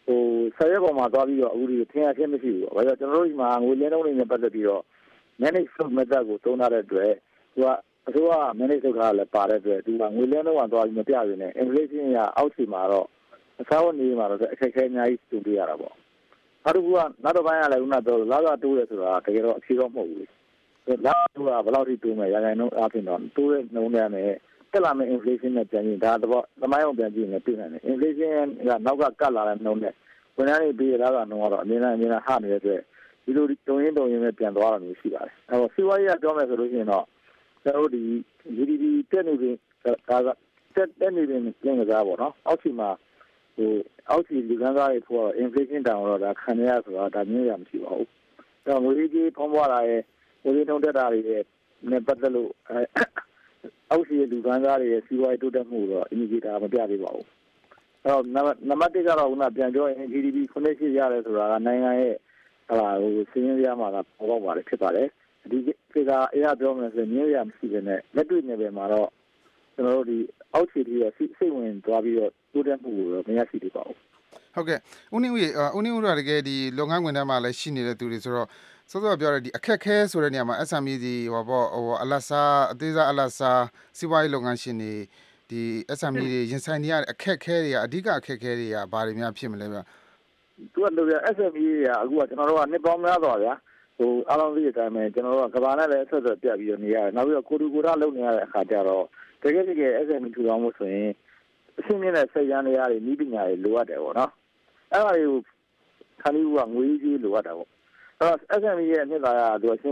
ဟိုဆယ်ရက်ပေါ်မှာသွားပြီးတော့အခုဒီထင်ရခြင်းမရှိဘူးပေါ့။ဘာလို့ကျွန်တော်တို့ဒီမှာငွေလဲနှုန်းတွေနဲ့ပတ်သက်ပြီးတော့ manage method ကိုသုံးထားတဲ့အတွက်သူကအစိုးရ manage လုပ်ထားတာလည်းပါတဲ့အတွက်သူကငွေလဲနှုန်းကသွားပြီးမပြရနဲ့ inflation ရအောက်ခြေမှာတော့အစားဝတ်နေမှာတော့အခက်အခဲအများကြီးတွေ့ရတာပေါ့။နောက်တစ်ခုကနောက်တစ်ပိုင်းကလည်းခုနပြောလာလာတိုးရဲဆိုတာတကယ်တော့အဖြေတော့မဟုတ်ဘူးလေ။လာတိုးကဘယ်လောက်ထိတိုးမယ်ရာခိုင်နှုန်းအပြင်တော့တိုးတဲ့နှုန်းတွေနဲ့တက်လာမယ့် inflation နဲ့ပြန်ရင်ဒါတော့သမိုင်းအောင်ပြန်ကြည့်ရင်တွေ့နိုင်တယ်။ inflation ကနောက်ကကတ်လာတဲ့နှုန်းနဲ့ဝန်ထမ်းတွေပေးရတာကတော့အမြဲတမ်းအမြဲတမ်းဟနေတဲ့အတွက်ဒီလိုတုံရင်းတုံရင်းနဲ့ပြန်သွားတာမျိုးရှိပါတယ်။အဲတော့စီးပွားရေးကပြောမယ်ဆိုလို့ရှိရင်တော့ကျွန်တော်တို့ဒီ G D P တက်နေပြီဒါကတက်တက်နေပြီပြင်ကစားပေါ့နော်။အောက်ခြေမှာဟိုအောက်ခြေလူကန်းစားတွေဖို့ inflation တောင်တော့ဒါခံရဆိုတာဒါမျိုးရမရှိပါဘူး။အဲတော့ငွေကြေးဖုံးပွားလာရဲ့ငွေကြေးနှုန်းတက်တာတွေနဲ့ပတ်သက်လို့အဲအောက်ခြေလူကန်းစားတွေရဲ့စီးပွားရေးတိုးတက်မှုတော့ indicator မပြသေးပါဘူး။အဲတော့နံပါတ်တစ်ကတော့ခုနပြန်ပြောရင် G D P ခုနှစ်ရှိရတယ်ဆိုတာကနိုင်ငံရဲ့ဟာဟိုစင်းရရမှာကပေါ်ပေါက်ပါတယ်ဖြစ်ပါတယ်ဒီကိစ္စအရာပြောမယ်ဆိုရင်မြင်ရမရှိတဲ့နဲ့လက်တွေ့နေပဲမှာတော့ကျွန်တော်တို့ဒီအောက်ခြေတွေစိတ်ဝင်သွားပြီးတော့တိုးတက်မှုကိုမရရှိသေးပါဘူးဟုတ်ကဲ့ဦးနေဦးရေဦးနေဦးကတကယ်ဒီလုပ်ငန်းခွင်ထဲမှာလည်းရှိနေတဲ့သူတွေဆိုတော့စောစောပြောတဲ့ဒီအခက်ခဲဆိုတဲ့နေရာမှာ S M E ဒီဟောပေါ့ဟိုအလတ်စားအသေးစားအလတ်စားစီးပွားရေးလုပ်ငန်းရှင်တွေဒီ S M E တွေရင်ဆိုင်နေရတဲ့အခက်ခဲတွေကအဓိကအခက်ခဲတွေကဘာတွေများဖြစ်မလဲဗျသူကလို့ရ S M E ကအခုကကျွန်တော်တို့ကနှစ်ပေါင်းများစွာဗျာဟိုအားလုံးသိတဲ့အတိုင်းပဲကျွန်တော်တို့ကကဘာနဲ့လည်းဆက်ဆက်ပြတ်ပြီးတော့နေရတယ်နောက်ပြီးတော့ကိုတူကိုတာလုပ်နေရတဲ့အခါကျတော့တကယ်တကယ် S M E ထူထောင်မှုဆိုရင်အရှင်းမြင့်တဲ့စိတ်ရန်တရားတွေဤပညာတွေလိုအပ်တယ်ပေါ့နော်အဲ့ဒါတွေကိုခါလေးကငွေကြီးလိုအပ်တာပေါ့အဲ့တော့ S M E ရဲ့နှစ်သာရသူအရှင်း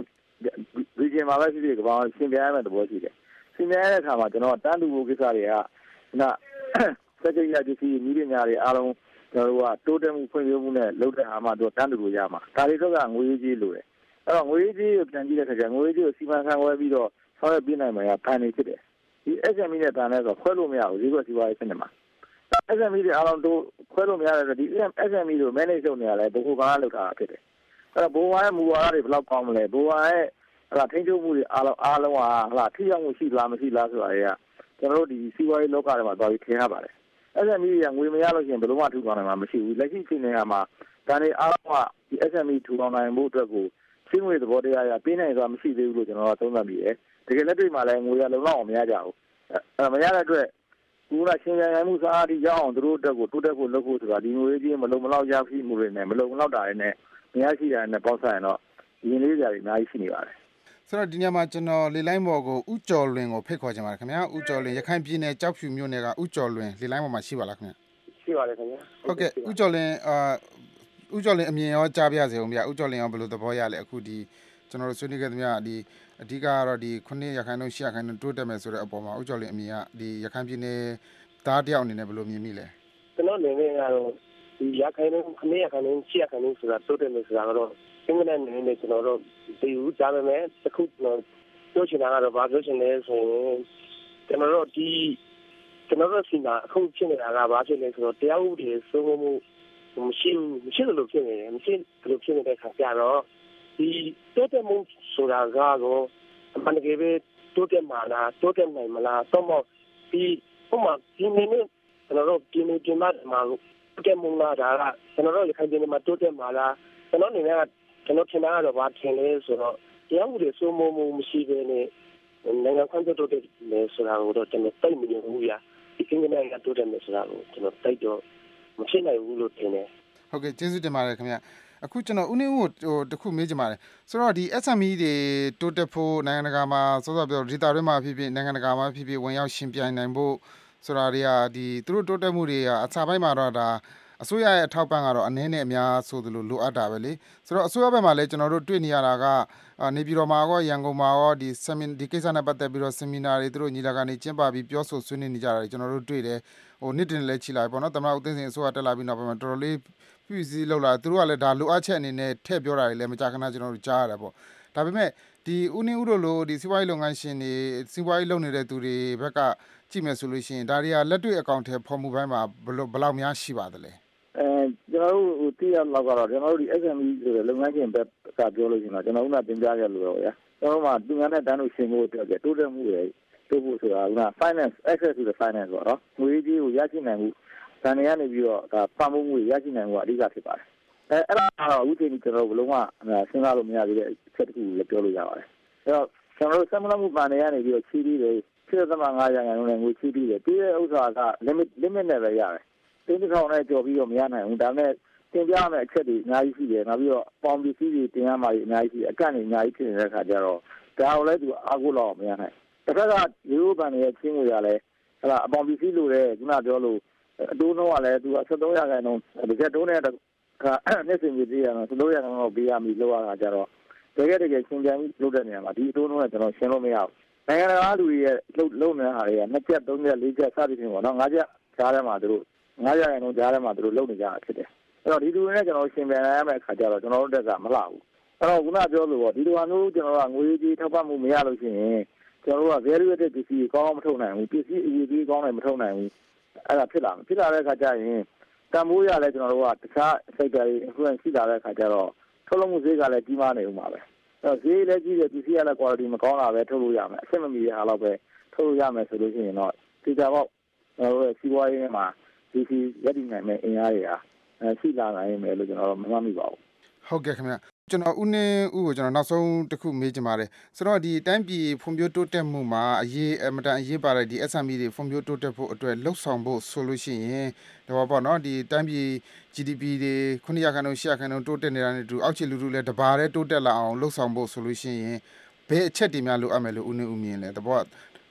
region မှာပဲရှိတဲ့ကဘာရှင်းပြရမယ့်သဘောရှိတယ်ရှင်းပြရတဲ့အခါမှာကျွန်တော်တန်းတူဖို့ကိစ္စတွေကနာစက်ကြရပစ္စည်းဤပညာတွေအားလုံးကျွန်တော်တို့ကတိုးတက်မှုဖွံ့ဖြိုးမှုနဲ့လုပ်တဲ့ဟာမှသူတန်းတူလို့ရမှာဒါတွေတော့ကငွေကြီးလိုတယ်အဲ့တော့ငွေကြီးကိုပြန်ကြည့်တဲ့အခါကျငွေကြီးကိုစီမံခန့်ခွဲပြီးတော့ဆောင်ရွက်ပြီးနိုင်မှာကဖန်နေဖြစ်တယ်ဒီ S M E နဲ့တန်းလဲဆိုခွဲလို့မရဘူးဒီကစီးပွားရေးစနစ်မှာ S M E တွေအားလုံးတို့ခွဲလို့မရတဲ့ဒီ S M E တို့ manage လုပ်နေရလဲဘယ်ခုကလောက်တာဖြစ်တယ်အဲ့တော့ဘိုးဝါရဲ့မူဝါဒတွေဘယ်လောက်ကောင်းမလဲဘိုးဝါရဲ့ဟလာထိန်းချုပ်မှုတွေအားလုံးအားလုံးဟာဟလာထိရောက်မှုရှိလားမရှိလားဆိုတာတွေကကျွန်တော်တို့ဒီစီးပွားရေးလောကထဲမှာသွားပြီးထင်ရပါတယ်S M E ကငွေမရလို့ရှိရင်ဘယ်လိုမှထူထောင်နိုင်မှာမရှိဘူးလက်ရှိချိန်နေတာမှာဒါတွေအားလုံးကဒီ S M E ထူထောင်နိုင်မှုအတွက်ကိုရှင်းငွေသဘောတရားရပေးနိုင်ဆိုတာမရှိသေးဘူးလို့ကျွန်တော်ကသုံးသပ်ပြီးတယ်တကယ်လက်တွေ့မှာလည်းငွေရလုံလောက်အောင်မရကြဘူးအဲမရတဲ့အတွက်ကူလာရှင်းပြနိုင်မှုစားအထိရအောင်တို့အတွက်ကိုတိုးတက်ဖို့လုပ်ဖို့ဆိုတာဒီငွေကြီးမလုံမလောက်ရရှိမှုတွေနဲ့မလုံမလောက်တာတွေနဲ့မရရှိတာနဲ့ပေါင်းစပ်ရင်တော့ရင်းလေးကြတွေအများကြီးရှိနေပါတယ်ဆိုတော့ဒီညမှာကျွန်တော်လေလိုင်းဘော်ကိုဥကျော်လွင်ကိုဖိတ်ခေါ်ချင်ပါတယ်ခင်ဗျာဥကျော်လွင်ရခိုင်ပြည်နယ်ကြောက်ဖြူမြို့နယ်ကဥကျော်လွင်လေလိုင်းဘော်မှာရှိပါလားခင်ဗျာရှိပါတယ်ခင်ဗျာဟုတ်ကဲ့ဥကျော်လွင်အာဥကျော်လွင်အမြင်ရောကြားပြရစေဦးဗျာဥကျော်လွင်ရောဘယ်လိုသဘောရလဲအခုဒီကျွန်တော်တို့ဆွေးနွေးခဲ့သမျှဒီအဓိကကတော့ဒီခုနှစ်ရာခိုင်နှုန်းရှစ်ရာခိုင်နှုန်းတိုးတက်မယ်ဆိုတဲ့အပေါ်မှာဥကျော်လွင်အမြင်ကဒီရခိုင်ပြည်နယ်သားတယောက်အနေနဲ့ဘယ်လိုမြင်မိလဲကျွန်တော်အနေနဲ့ကတော့ဒီရာခိုင်နှုန်းခုနှစ်ရာခိုင်နှုန်းရှစ်ရာခိုင်နှုန်းဆိုတာတိုးတက်မယ်ဆိုတာကတော့အင်္ဂလိပ်နဲ့နဲ့ကျွန်တော်တို့ဒီဦးကြားမယ်တခုပြောချင်တာကတော့ဘာပြောချင်လဲဆိုရင်ကျွန်တော်တို့ဒီကျွန်တော်တို့စီမှာအခုဖြစ်နေတာကဘာဖြစ်လဲဆိုတော့တရားဥပဒေစိုးမိုးမှုမရှိဘူးမရှိလို့ဖြစ်နေတယ်မရှိလို့ဖြစ်နေတဲ့ခါကျတော့ဒီတိုးတက်မှုဆိုတာကတော့အမှန်တကယ်ပဲတိုးတက်မှာလားတိုးတက်နိုင်မလားတော့ဒီဥမာဒီနေ့ကျွန်တော်တို့ဒီနေ့ဒီမှာမှာတိုးတက်မှုလားဒါကကျွန်တော်တို့ခိုင်ပြည်နယ်မှာတိုးတက်မှာလားကျွန်တော်အနေနဲ့ကကျွန်တော်ထင်တာကတော့ဘာထင်လဲဆိုတော့တရားဥပဒေစိုးမိုးမှုမရှိဘဲနဲ့နိုင်ငံခွင့်တိုးတက်မယ်ဆိုတာကိုတော့ကျွန်တော်သိမမြင်ဘူးဗျာဒီကိန်းနဲ့ကတိုးတက်မယ်ဆိုတာကိုကျွန်တော်သိတော့မဖြစ်နိုင်ဘူးလို့ထင်တယ်ဟုတ်ကဲ့ကျေးဇူးတင်ပါတယ်ခင်ဗျအခုကျွန်တော်ဦးနေဦးကိုဟိုတခုမေးချင်ပါတယ်ဆိုတော့ဒီ S M E တွေတိုးတက်ဖို့နိုင်ငံတကာမှာစောစောပြောဒေတာတွေမှာဖြစ်ဖြစ်နိုင်ငံတကာမှာဖြစ်ဖြစ်ဝင်ရောက်ရှင်ပြိုင်နိုင်ဖို့ဆိုတာတွေကဒီသူတို့တိုးတက်မှုတွေကအစပိုင်းမှာတော့ဒါအစိုးရရဲ့အထောက်ပံ့ကတော့အနည်းနဲ့အများဆိုသလိုလိုအပ်တာပဲလေဆိုတော့အစိုးရဘက်မှာလည်းကျွန်တော်တို့တွေ့နေရတာကနေပြည်တော်မှာရောရန်ကုန်မှာရောဒီဆမင်ဒီကိစ္စနဲ့ပတ်သက်ပြီးတော့ seminar တွေသူတို့ညီလာခံတွေကျင်းပပြီးပြောဆိုဆွေးနွေးနေကြတာကျွန်တော်တို့တွေ့တယ်ဟိုနှစ်တင်လည်းချီလာပေါ့နော်သမ္မတဦးသိန်းစိန်အစိုးရတက်လာပြီးနောက်ပိုင်းမှာတော်တော်လေးပြည့်စည်လောက်လာသူတို့ကလည်းဒါလိုအပ်ချက်အနေနဲ့ထည့်ပြောတာတွေလည်းမကြာခဏကျွန်တော်တို့ကြားရတယ်ပေါ့ဒါပေမဲ့ဒီဦးနေဦးတို့လိုဒီစီးပွားရေးလုပ်ငန်းရှင်တွေစီးပွားရေးလုပ်နေတဲ့သူတွေဘက်ကကြည့်မယ်ဆိုလို့ရှိရင်ဒါတွေကလက်တွေ့အကောင့်ထဲပေါ်မှုပိုင်းမှာဘယ်လိုဘယ်လောက်များရှိပါသလဲအဲကျွန်တော်တို့ဟိုတရားလောက်ကတော့ကျွန်တော်တို့ဒီ S M E ဆိုတဲ့လုပ်ငန်းရှင်ဘက်ကပြောလို့ရှိရင်တော့ကျွန်တော်တို့ကတင်ပြခဲ့လို့ရောဗျာကျွန်တော်တို့မှာသူများနဲ့တန်းလို့ရှင်ဖို့အတွက်တိုးတက်မှုတွေတိုးဖို့ဆိုတာက finance access to the finance ပေါ့နော်ငွေကြေးကိုရရှိနိုင်မှုဗန်တွေကနေပြီးတော့ဒါပံ့ပိုးမှုရရှိနိုင်မှုအဓိကဖြစ်ပါတယ်အဲအဲ့ဒါကတော့အခုချိန်ကျွန်တော်ဘလုံးဝစဉ်းစားလို့မရသေးတဲ့အချက်တစ်ခုလည်းပြောလို့ရပါတယ်အဲ့တော့ကျွန်တော်တို့ဆက်မလို့ဗန်တွေကနေပြီးတော့ချီးပြီးတယ်七十万个人用来我起底的，这个乌啥个 limit limit 那个样的，顶头上来就比较免难，我当然顶边呢吃的哪一些的，那比如帮比些的顶下嘛哪一些，干的哪一些人看着咯，然后来就阿古老免难，但是个有办的请回下来，是吧？帮比些路的，那条路都弄下来，都十多样个弄，而且都那个看那是没这样，十多样个比亚米路啊看着咯，这个这个新疆路的呢嘛，第一都弄那种新路没有。နိုင်ငံတကာလူတွေရဲ့လှုပ်လှုပ်နေတာတွေကနှစ်ချက်သုံးချက်လေးချက်စသည်ဖြင့်ပေါ့နော်ငါးချက်ကြားထဲမှာသူတို့ငါးချက်ရင်တော့ကြားထဲမှာသူတို့လှုပ်နေကြတာဖြစ်တယ်အဲ့တော့ဒီလူတွေနဲ့ကျွန်တော်ရှင်ပြန်ရမယ့်အခါကျတော့ကျွန်တော်တို့တက်ကမလှဘူးအဲ့တော့ခုနပြောလို့ပေါ့ဒီလိုဟာမျိုးကျွန်တော်ကငွေကြီးထောက်ပံ့မှုမရလို့ရှိရင်ကျွန်တော်တို့က value added ပစ္စည်းကောင်းမထုတ်နိုင်ဘူးပစ္စည်းအရေးကြီးကောင်းလည်းမထုတ်နိုင်ဘူးအဲ့ဒါဖြစ်လာမယ်ဖြစ်လာတဲ့အခါကျရင်တန်ဖိုးရလဲကျွန်တော်တို့ကတခြား sector တွေ influence ရှိလာတဲ့အခါကျတော့ထုတ်လုပ်မှုဈေးကလည်းကြီးမားနေဦးမှာပဲဈေးလည်းကြီးတယ်ပစ္စည်းကလည်း quality မကောင်းတာပဲထုတ်လို့ရမယ်အဆင်မမီတဲ့ဟာတော့ပဲထုတ်လို့ရမယ်ဆိုလို့ရှိရင်တော့ဒီကြတော့ကျွန်တော်တို့စီးပွားရေးမှာဒီစီရက်တည်နိုင်မဲ့အင်အားတွေဟာရှိလာနိုင်မယ်လို့ကျွန်တော်တို့မမှတ်မိပါဘူးဟုတ်ကဲ့ခင်ဗျကျွန်တော်ဦးနေဦးကိုကျွန်တော်နောက်ဆုံးတစ်ခုမေးချင်ပါတယ်ဆိုတော့ဒီတိုင်းပြည်ဖွံ့ဖြိုးတိုးတက်မှုမှာအရေးအမတန်အရေးပါတဲ့ဒီ S M E တွေဖွံ့ဖြိုးတိုးတက်ဖို့အတွက်လှုပ်ဆောင်ဖို့ဆိုလို့ရှိရင်တော့ပေါ့နော်ဒီတိုင်းပြည် G D P တွေခုနှစ်ရာခိုင်နှုန်းရှစ်ရာခိုင်နှုန်းတိုးတက်နေတာနဲ့တူအောက်ခြေလူထုလည်းတဘာတည်းတိုးတက်လာအောင်လှုပ်ဆောင်ဖို့ဆိုလို့ရှိရင်ဘယ်အချက်တွေများလိုအပ်မယ်လို့ဦးနေဦးမြင်လဲတဘော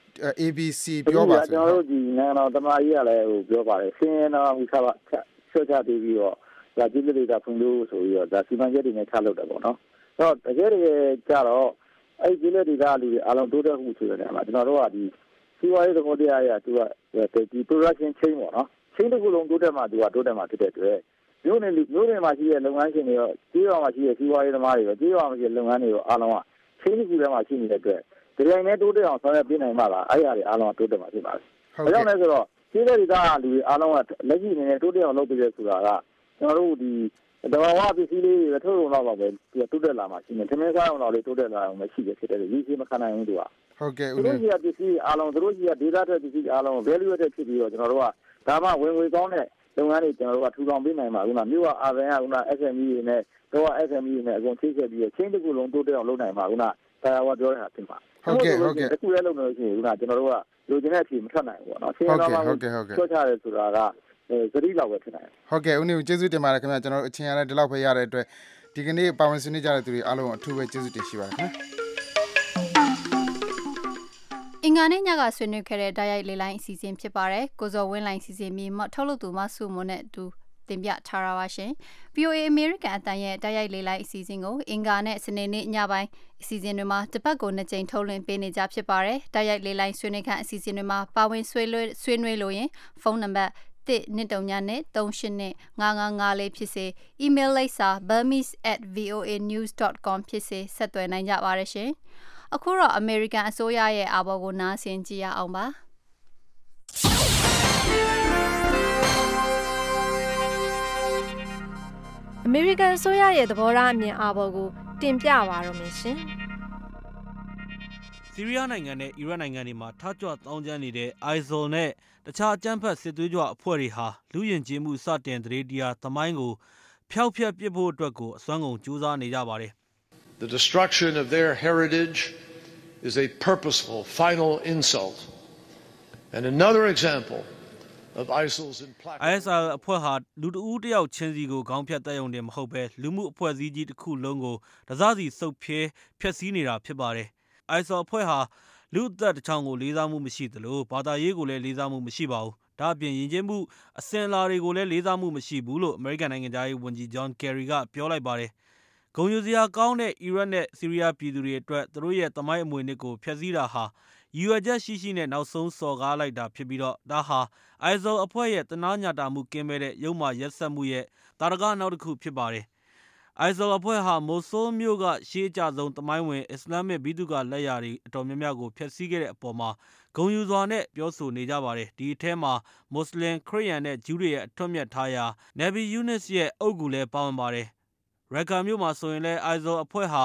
A B C ပြောပါကျွန်တော်တို့ဒီနိုင်ငံတော်တမကြီးကလည်းဟိုပြောပါတယ်စင်းတော်ဟိုဆက်ဆက်ချပြီးပြီးတော့ဒါဒီလိုတွေကဖွံ့ဖြိုးဆိုပြီးတော့ဒါစီမံချက်တွေနဲ့ချလုပ်တယ်ပေါ့နော်အဲ့တော့တကယ်တကယ်ကြတော့အဲ့ဒီလိုတွေကလူတွေအားလုံးတိုးတက်မှုဆိုတဲ့နေရာမှာကျွန်တော်တို့ကဒီစီးပွားရေးသဘောတရားအရသူကဒီ production chain ပေါ့နော် chain တစ်ခုလုံးတိုးတက်မှသူကတိုးတက်မှဖြစ်တဲ့အတွက်မျိုးနေမျိုးနေမှာရှိတဲ့လုပ်ငန်းရှင်တွေရောကြေးရွာမှာရှိတဲ့စီးပွားရေးသမားတွေရောကြေးရွာမှာရှိတဲ့လုပ်ငန်းတွေရောအားလုံးက chain တစ်ခုထဲမှာရှိနေတဲ့အတွက်ဒီတိုင်းနဲ့တိုးတက်အောင်ဆောင်ရွက်ပေးနိုင်မှလားအဲ့ရတွေအားလုံးကတိုးတက်မှဖြစ်ပါလိမ့်။ဒါကြောင့်လဲဆိုတော့ကြေးတဲ့တွေကလူတွေအားလုံးကလက်ရှိအနေနဲ့တိုးတက်အောင်လုပ်ပေးရဆိုတာကကျွန်တော်တို့ဒီတဘာဝပစ္စည်းလေးတွေထုတ်လို့တော့ပါပဲတိုးတက်လာမှရှိနေတယ်။ထမင်းစားအောင်တော့လေတိုးတက်လာအောင်မရှိရဖြစ်တယ်။ဒီစီမခံနိုင်ဘူးသူက။ဟုတ်ကဲ့ဦးလေး။ဒီပစ္စည်းအားလုံးတို့ကြီးက data ထွက်ပစ္စည်းအားလုံး value added ဖြစ်ပြီးတော့ကျွန်တော်တို့ကဒါမှဝင်ငွေကောင်းတဲ့လုပ်ငန်းတွေကျွန်တော်တို့ကထူထောင်ပေးနိုင်မှာခုနမြို့ကအာဗန်ကခုန S M E တွေနဲ့တော့ S M E တွေနဲ့အကုန်ချိတ်ဆက်ပြီးတော့ချင်းတစ်ခုလုံးတိုးတက်အောင်လုပ်နိုင်မှာခုနတရားဝပြောတဲ့ဟာဖြစ်မှာ။ဟုတ်ကဲ့ဟုတ်ကဲ့။အခုလည်းလုပ်နေလို့ရှိရင်ခုနကျွန်တော်တို့ကလိုချင်တဲ့အချိန်မထွက်နိုင်ဘူးပေါ့နော်။ချင်းတော်မှာဟုတ်ကဲ့ဟုတ်ကဲ့ထွက်ချတယ်ဆိုတာကသတိလောက်ပဲဖြစ်နိုင်ဟုတ်ကဲ့ဦးနေကျေးဇူးတင်ပါတယ်ခင်ဗျာကျွန်တော်အချင်းရတဲ့ဒီလောက်ပဲရတဲ့အတွက်ဒီကနေ့ပါဝင်ဆွေးနွေးကြတဲ့သူတွေအားလုံးအထူးပဲကျေးဇူးတင်ရှိပါတယ်ခင်ဗျာအင်္ဂါနေ့ညကဆွေးနွေးခဲ့တဲ့တိုက်ရိုက်လေလိုင်းအစီအစဉ်ဖြစ်ပါတယ်ကိုဇော်ဝင်းလိုင်းစီစဉ်ပြီးထုတ်လုပ်သူမဆုမွန်နဲ့အတူတင်ပြထားရပါရှင် V O A American အတန်ရဲ့တိုက်ရိုက်လေလိုင်းအစီအစဉ်ကိုအင်္ဂါနဲ့စနေနေ့ညပိုင်းအစီအစဉ်တွေမှာတစ်ပတ်ကိုနှစ်ကြိမ်ထုတ်လွှင့်ပေးနေကြဖြစ်ပါတယ်တိုက်ရိုက်လေလိုင်းဆွေးနွေးခန့်အစီအစဉ်တွေမှာပါဝင်ဆွေးနွေးဆွေးနွေးလို့ရင်ဖုန်းနံပါတ်တစ်နှစ်တုံညာနဲ့သုံးရှစ်နဲ့ငါးငါးငါးလေးဖြစ်စေ email လိပ်စာ burmese at voa news dot com ဖြစ်စေဆက်သွယ်နိုင်ကြပါရရှင်အခုတော့ American အစိုးရရဲ့အာဘော်ကိုနားဆင်ကြည့်ရအောင်ပါအမေရိကန်အစိုးရရဲ့သဘောထားအမြင်အာဘော်ကိုတင်ပြပါရမယ်ရှင်ဆီးရီးယားနိုင်ငံနဲ့အီရတ်နိုင်ငံတွေမှာထားကြွတောင်းကျမ်းနေတဲ့ အိုင်စိလ် နဲ့တခြားအကြမ်းဖက်စစ်သွေးကြွအဖွဲ့တွေဟာလူယဉ်ကျေးမှုစတင်သတိတရားသမိုင်းကိုဖျောက်ဖျက်ပစ်ဖို့အတွက်ကိုအစွမ်းကုန်ကြိုးစားနေကြပါတယ် The destruction of their heritage is a purposeful final insult and another example of I S I L's implacable I S I L အဖွဲ့ဟာလူတဦးတယောက်ချင်းစီကိုခေါင်းဖြတ်တက်ရုံနဲ့မဟုတ်ဘဲလူမှုအဖွဲ့အစည်းကြီးတစ်ခုလုံးကိုတစားစီစုပ်ဖြဲဖျက်ဆီးနေတာဖြစ်ပါတယ် I S I L အဖွဲ့ဟာလူအသက်တစ်ချောင်းကိုလေးစားမှုမရှိသလိုဘာသာရေးကိုလည်းလေးစားမှုမရှိပါဘူးဒါအပြင်ယဉ်ကျေးမှုအစဉ်အလာတွေကိုလည်းလေးစားမှုမရှိဘူးလို့ American နိုင်ငံသားရေးဝန်ကြီး John Kerry ကပြောလိုက်ပါတယ်ဂုဏ်ယူစရာကောင်းတဲ့အီရတ်နဲ့ဆီးရီးယားပြည်သူတွေအတွက်သူတို့ရဲ့သမိုင်းအမွေအနှစ်ကိုဖျက်ဆီးတာဟာရည်ရွယ်ချက်ရှိရှိနဲ့နောက်ဆုံးစော်ကားလိုက်တာဖြစ်ပြီးတော့ဒါဟာ I S I L အဖွဲ့ရဲ့တနာညတာမှုကင်းမဲ့တဲ့ရုပ်မာရက်စက်မှုရဲ့တာရကနောက်တစ်ခုဖြစ်ပါတယ်I S I L အဖွဲ့ဟာမိုဆူးမြို့ကရှေးအကျဆုံးသမိုင်းဝင်အစ္စလာမစ်ဘီသူကလက်ရာတွေအတော်များများကိုဖျက်ဆီးခဲ့တဲ့အပေါ်မှာဂုဏ်ယူစွာနဲ့ပြောဆိုနေကြပါတယ်ဒီအထဲမှာမွတ်စလင်ခရစ်ယာန်နဲ့ဂျူးတွေရဲ့အထွတ်မြတ်ထားရာ Nabi Yunus ရဲ့အုပ်ကူလည်းပါဝင်ပါတယ်ရက်ကာမြို့မှာဆိုရင်လည်း I S I L အဖွဲ့ဟာ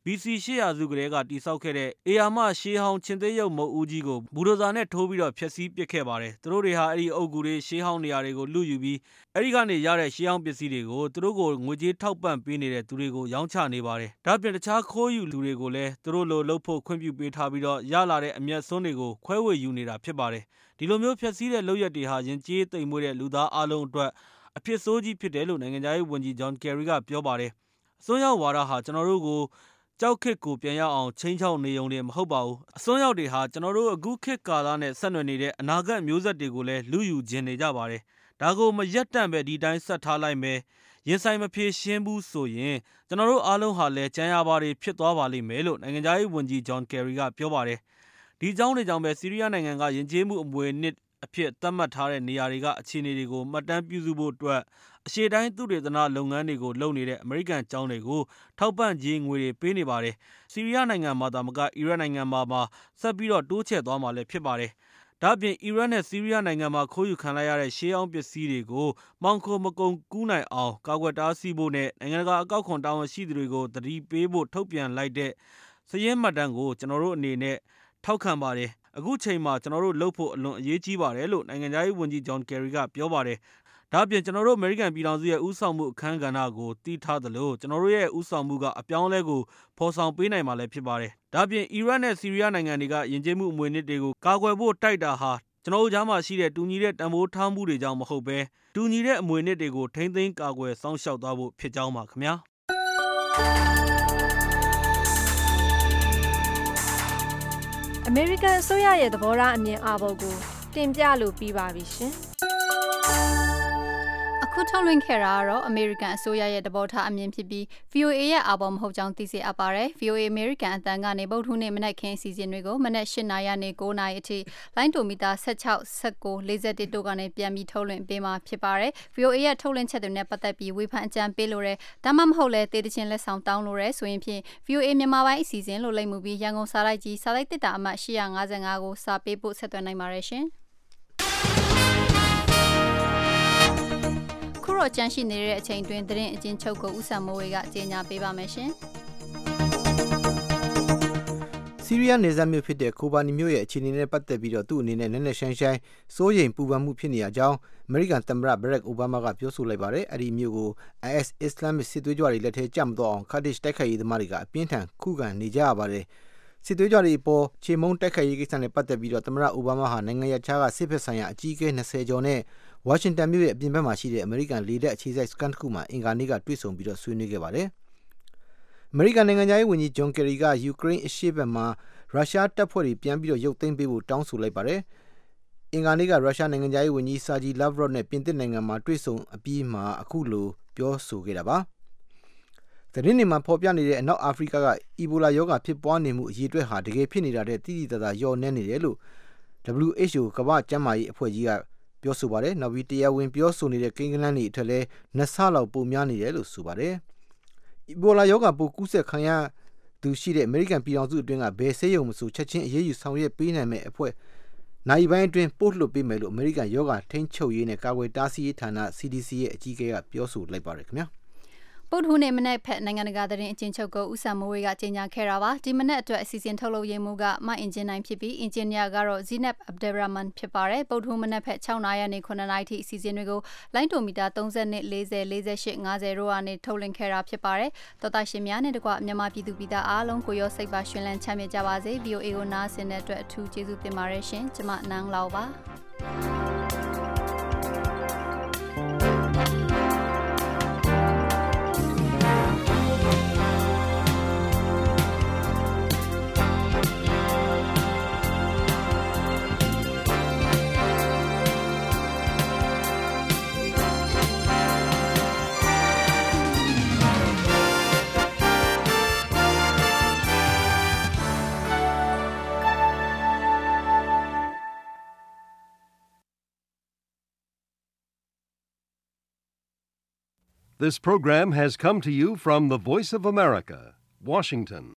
B C ရှစ်ရာစုကလေးကတိဆောက်ခဲ့တဲ့အေယာမရှေးဟောင်းချင်းသေးရုပ်မုတ်ဦးကြီးကိုဘူဒိုဇာနဲ့ထိုးပြီးတော့ဖျက်ဆီးပစ်ခဲ့ပါတယ်သူတို့တွေဟာအဲ့ဒီအုပ်ကူတွေရှေးဟောင်းနေရာတွေကိုလူယူပြီးအဲ့ဒီကနေရတဲ့ရှေးဟောင်းပစ္စည်းတွေကိုသူတို့ကိုငွေကြေးထောက်ပံ့ပေးနေတဲ့သူတွေကိုရောင်းချနေပါတယ်ဒါ့အပြင်တခြားခိုးယူလူတွေကိုလည်းသူတို့လိုလှုပ်ဖို့ခွင့်ပြုပေးထားပြီးတော့ရလာတဲ့အမျက်စွန်းတွေကိုခွဲဝေယူနေတာဖြစ်ပါတယ်ဒီလိုမျိုးဖျက်ဆီးတဲ့လုပ်ရက်တွေဟာယဉ်ကျေးသိမ်မွေ့တဲ့လူသားအလုံးအတွက်အဖြစ်ဆိုးကြီးဖြစ်တယ်လို့နိုင်ငံသားရေးဝန်ကြီး John Kerry ကပြောပါတယ်အစွန်းရောက်ဝါဒဟာကျွန်တော်တို့ကိုကြောက်ခစ်ကိုပြန်ရောက်အောင်ချင်းချောက်နေုံနဲ့မဟုတ်ပါဘူးအစွန်းရောက်တွေဟာကျွန်တော်တို့အခုခေတ်ကာလနဲ့ဆက်နွယ်နေတဲ့အနာဂတ်မျိုးဆက်တွေကိုလည်းလူယူခြင်းနေကြပါတယ်ဒါကိုမရက်တန့်ပဲဒီတိုင်းဆက်ထားလိုက်မယ်ရင်ဆိုင်မဖြေရှင်းဘူးဆိုရင်ကျွန်တော်တို့အားလုံးဟာလည်းကြံရပါတွေဖြစ်သွားပါလိမ့်မယ်လို့နိုင်ငံသားရေးဝန်ကြီး John Kerry ကပြောပါတယ်ဒီကြောင်းတွေကြောင့်ပဲဆီးရီးယားနိုင်ငံကယဉ်ကျေးမှုအမွေအနှစ်အဖြစ်သတ်မှတ်ထားတဲ့နေရာတွေကအခြေအနေတွေကိုမှတ်တမ်းပြုစုဖို့အတွက်အရှေ့တိုင်းသုတေသနလုပ်ငန်းတွေကိုလုပ်နေတဲ့အမေရိကန်ကျောင်းတွေကိုထောက်ပံ့ကြေးငွေတွေပေးနေပါတယ်။ဆီးရီးယားနိုင်ငံမှာသာမကအီရတ်နိုင်ငံမှာပါဆက်ပြီးတော့တိုးချဲ့သွားမှာလည်းဖြစ်ပါတယ်။ဒါ့အပြင်အီရတ်နဲ့ဆီးရီးယားနိုင်ငံမှာခိုးယူခံလိုက်ရတဲ့ရှေးဟောင်းပစ္စည်းတွေကိုမှောင်ခိုမကုန်ကူးနိုင်အောင်ကာကွယ်တားဆီးဖို့နဲ့နိုင်ငံတကာအကောက်ခွန်တာဝန်ရှိသူတွေကိုတတိပေးဖို့ထုတ်ပြန်လိုက်တဲ့စရင်းမှတ်တမ်းကိုကျွန်တော်တို့အနေနဲ့ထောက်ခံပါတယ်။အခုချိန်မှာကျွန်တော်တို့လှုပ်ဖို့အလွန်အရေးကြီးပါတယ်လို့နိုင်ငံသားရေးဝန်ကြီး John Kerry ကပြောပါတယ်။ဒါ့အပြင်ကျွန်တော်တို့အမေရိကန်ပြည်ထောင်စုရဲ့ဥဆောင်မှုအခမ်းကဏ္ဍကိုတည်ထားသလိုကျွန်တော်တို့ရဲ့ဥဆောင်မှုကအပြောင်းလဲကိုဖော်ဆောင်ပေးနိုင်မှာလည်းဖြစ်ပါတယ်။ဒါ့အပြင်အီရတ်နဲ့ဆီးရီးယားနိုင်ငံတွေကယဉ်ကျေးမှုအမွေအနှစ်တွေကိုကာကွယ်ဖို့တိုက်တာဟာကျွန်တော်တို့ကြားမှာရှိတဲ့တူညီတဲ့တန်ဖိုးထားမှုတွေကြောင့်မဟုတ်ဘဲတူညီတဲ့အမွေအနှစ်တွေကိုထိမ့်သိမ်းကာကွယ်စောင့်ရှောက်သွားဖို့ဖြစ်ကြောင်းပါခင်ဗျာအမေရိကန်အစိုးရရဲ့သဘောထားအမြင်အာဘော်ကိုတင်ပြလို့ပြီးပါပြီရှင်အခုထုတ်လွှင့်ခဲ့တာကတော့ American အစိုးရရဲ့သဘောထားအမြင်ဖြစ်ပြီး V O A ရဲ့အာဘော်မဟုတ်ကြောင်းသိစေအပ်ပါတယ်။ V O A American အသံကနေဗုဒ္ဓဟူးနေ့မနက်ခင်းအစီအစဉ်တွေကိုမနက်၈နာရီကနေ၉နာရီအထိလိုင်းတိုမီတာ၁၆ ၁၉ ၄၁တို့ကနေပြန်ပြီးထုတ်လွှင့်ပေးမှာဖြစ်ပါတယ်။ V O A ရဲ့ထုတ်လွှင့်ချက်တွေနဲ့ပတ်သက်ပြီးဝေဖန်အကြံပေးလို့ရဒါမှမဟုတ်လဲတေးတခြင်းလက်ဆောင်တောင်းလို့ရဆိုရင်ဖြင့် V O A မြန်မာပိုင်းအစီအစဉ်လို့လိမ့်မှုပြီးရန်ကုန်စာလိုက်ကြီးစာလိုက်တစ်တာအမှတ်၈၅၅ကိုစာပေးဖို့ဆက်သွယ်နိုင်ပါတယ်ရှင်။ခုတော့ကြန့်ရှိနေတဲ့အချိန်တွင်သတင်းအကျဉ်းချုပ်ကိုဦးဆန်မိုးဝေကကြေညာပေးပါမယ်ရှင်။ဆီးရီးယားနယ်စပ်မြို့ဖြစ်တဲ့ကိုဘာနီမြို့ရဲ့အခြေအနေနဲ့ပတ်သက်ပြီးတော့သူ့အနေနဲ့နက်နက်ရှိုင်းရှိုင်းစိုးရိမ်ပူပန်မှုဖြစ်နေရကြောင်းအမေရိကန်သမ္မတဘရက်အိုဘားမားကပြောဆိုလိုက်ပါတယ်။အဲ့ဒီမြို့ကို I S Islamic စစ်သွေးကြွတွေလက်ထဲကျမသွားအောင် Kurdish တိုက်ခိုက်ရေးသမားတွေကအပြင်းထန်ခုခံနေကြရပါတယ်။စစ်သွေးကြွတွေအပေါ်ခြေမုံတိုက်ခိုက်ရေးကိစ္စနဲ့ပတ်သက်ပြီးတော့သမ္မတအိုဘားမားဟာနိုင်ငံရခြားကစစ်ဖက်ဆိုင်ရာအကြီးအကဲ၂၀ကျော်နဲ့ဝါရှင်တန်မြို့ရဲ့အပြင်ဘက်မှာရှိတဲ့အမေရိကန်လေတပ်အခြေစိုက်စကန်တစ်ခုမှာအင်္ဂါနေ့ကတွေ့ဆုံပြီးတော့ဆွေးနွေးခဲ့ပါတယ်။အမေရိကန်နိုင်ငံသားရေးဝန်ကြီးဂျွန်ကယ်ရီကယူကရိန်းအရှေ့ဘက်မှာရုရှားတပ်ဖွဲ့တွေပြန်ပြီးတော့ရုပ်သိမ်းပေးဖို့တောင်းဆိုလိုက်ပါတယ်။အင်္ဂါနေ့ကရုရှားနိုင်ငံသားရေးဝန်ကြီးဆာဂျီလာဗရော့နဲ့ပြင်သစ်နိုင်ငံမှာတွေ့ဆုံအပြီးမှာအခုလိုပြောဆိုခဲ့တာပါ။သတင်းတွေမှာဖော်ပြနေတဲ့အနောက်အာဖရိကကအီဘိုလာရောဂါဖြစ်ပွားနေမှုအရေးအတွက်ဟာတကယ်ဖြစ်နေတာတဲ့တိတိကျကျလျော့နေနေတယ်လို့ W H O ကမ္ဘာ့ကျန်းမာရေးအဖွဲ့ကြီးကပြောဆိုပါတယ်။နောက်ပြီးတရားဝင်ပြောဆိုနေတဲ့ကိန်းဂဏန်းတွေအထက်လဲနှစ်ဆလောက်ပိုများနေတယ်လို့ဆိုပါတယ်။အီဘိုလာရောဂါပိုးကူးစက်ခံရသူရှိတဲ့အမေရိကန်ပြည်ထောင်စုအတွင်းကဘယ်ဆေးရုံမဆိုချက်ချင်းအရေးယူဆောင်ရွက်ပေးနိုင်မဲ့အဖွဲ့နိုင်ပိုင်းအတွင်းပို့လွှတ်ပေးမယ်လို့အမေရိကန်ရောဂါထိန်းချုပ်ရေးနဲ့ကာကွယ်တားဆီးရေးဌာန C D C ရဲ့အကြီးအကဲကပြောဆိုလိုက်ပါတယ်ခင်ဗျာ။ပုဒ်ထူးနေမနက်ဖက်နိုင်ငံတကာသတင်းအကျဉ်းချုပ်ကိုဦးဆန်မိုးဝေကကြေညာခဲ့တာပါဒီမနက်အတွက်အစီအစဉ်ထုတ်လုပ်ရေးမှူးကမအင်ဂျင်နိုင်ဖြစ်ပြီးအင်ဂျင်နီယာကတော့ Zineb Abdelrahman ဖြစ်ပါတယ်ပုဒ်ထူးမနက်ဖက်၆နာရီနဲ့9နာရီထိအစီအစဉ်တွေကိုလိုင်းတိုမီတာ၃၂ ၄၀ ၄၈ ၅၀တို့ကနေထုတ်လွှင့်ခဲ့တာဖြစ်ပါတယ်တော်တာရှင်များနဲ့တကွမြန်မာပြည်သူပြည်သားအားလုံးကိုရောစိတ်ပါရှင်လန်းချမ်းမြေ့ကြပါစေ V O A ကိုနားဆင်တဲ့အတွက်အထူးကျေးဇူးတင်ပါတယ်ရှင်ကျွန်မနန်းလောက်ပါ This program has come to you from the Voice of America, Washington.